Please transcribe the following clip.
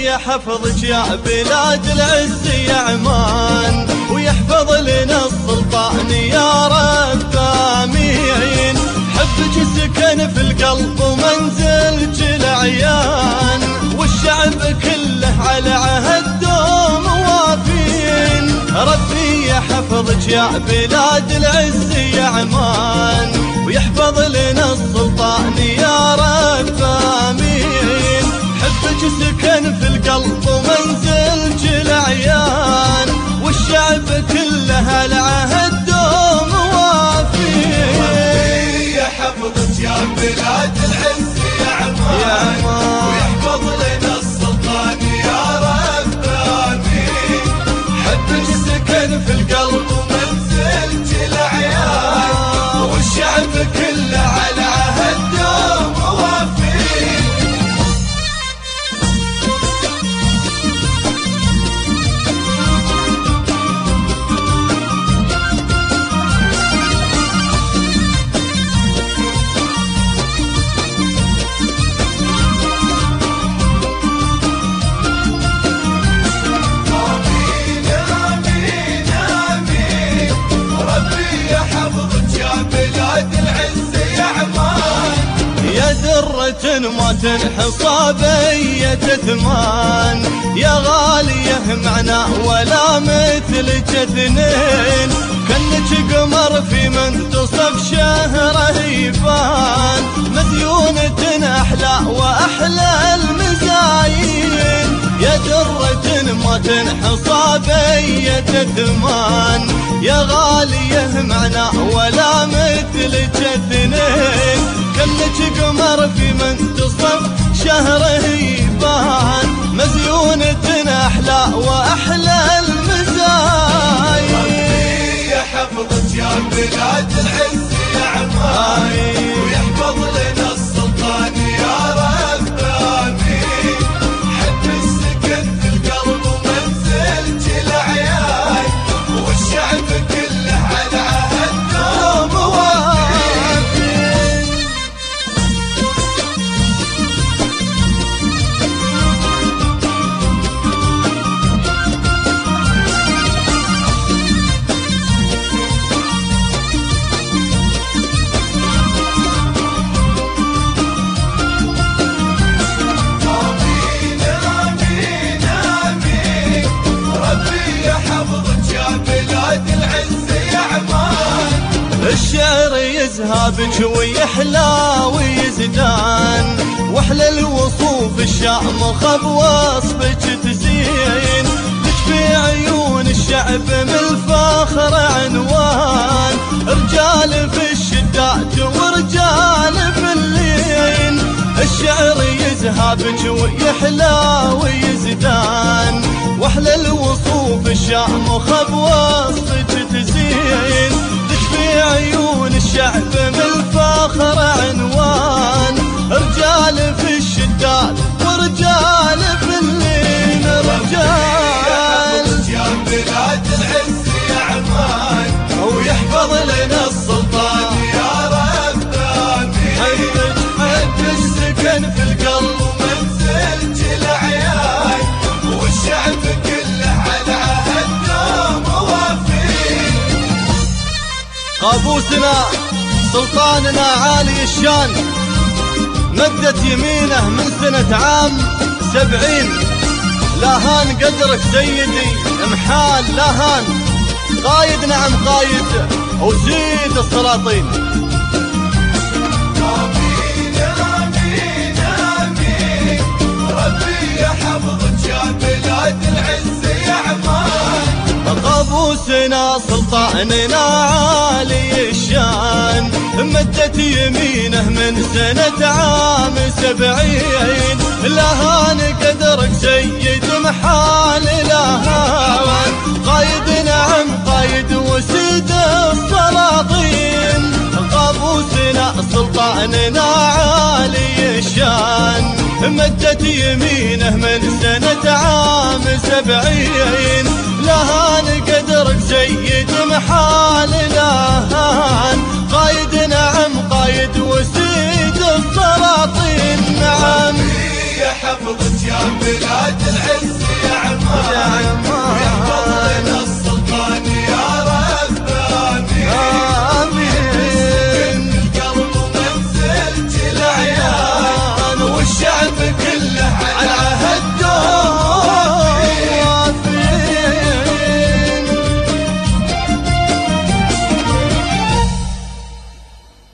ربي يحفظك يا بلاد العز يا عمان، ويحفظ لنا السلطان يا رب آمين. حبك سكن في القلب ومنزلك العيان، والشعب كله على عهد دوم وافين. ربي يحفظك يا بلاد العز يا عمان، ويحفظ لنا السلطان يا رب آمين. حبك سكن في القلب ومنزلك العيان، والشعب كله على عهد دوم وافين. ربي يحفظك يا بلاد العز يا عمان، ويحفظ لنا السلطان يا رب آمين. حبك سكن في القلب ومنزلك العيان، والشعب كله على عهد دوم وافين. ما تنحصى بية ثمان، يا غالية معنا ولا مثلك اثنين. كنك قمر في منتصف شهره يبان، مديونة أحلى وأحلى المزاين. يا درة ما تنحصى بية ثمان، يا غالية معنا ولا مثلك اثنين. كنك قمر في منتصف شهره يبان، مزيونة أحلى وأحلى المزاين. ربي يحفظك يا بلاد العز يا عمان، ويحفظ لنا السلطان يا رب آمين. حب السكن في القلب ومنزلك العيان، والشعب كله على عهد دوم وافين. الشعر يزهابك ويحلى ويزدان، واحلى الوصوف الشامخة بوصفك تزين. لك في عيون الشعب من الفخر عنوان، رجال في الشدات ورجال في اللين. الشعر يزهابك ويحلى ويزدان، واحلى الوصوف الشامخة بوصفك تزين. في عيون الشعب من الفخر عنوان، رجال في الشدات ورجال في اللين. رجال يا بلاد العز يا عمان، ويحفظ لنا السلطان يا رب آمين. حب السكن في القلب ومنزلك العيان، والشعب كله على عهد دوم وافين. قابوسنا سلطاننا عالي الشان، مدت يمينه من سنة عام 70. لاهان قدرك سيدي محال لاهان، قايد نعم قايد وزيد السلاطين. آمين آمين آمين. ربي يحفظك يا بلاد العز يا عمان، قابوسنا سلطاننا عالي الشان، مدت يمينه من سنة عام 70. لاهان قدرك سيد محال لاهان، قايد نعم قايد وسيد السلاطين. قابوسنا سلطاننا عالي الشان، مدت يمينه من سنة عام 70. لاهان قدرك سيد محال لاهان، قايد نعم قايد وسيد السلاطين. نعم يحفظك يا بلاد العز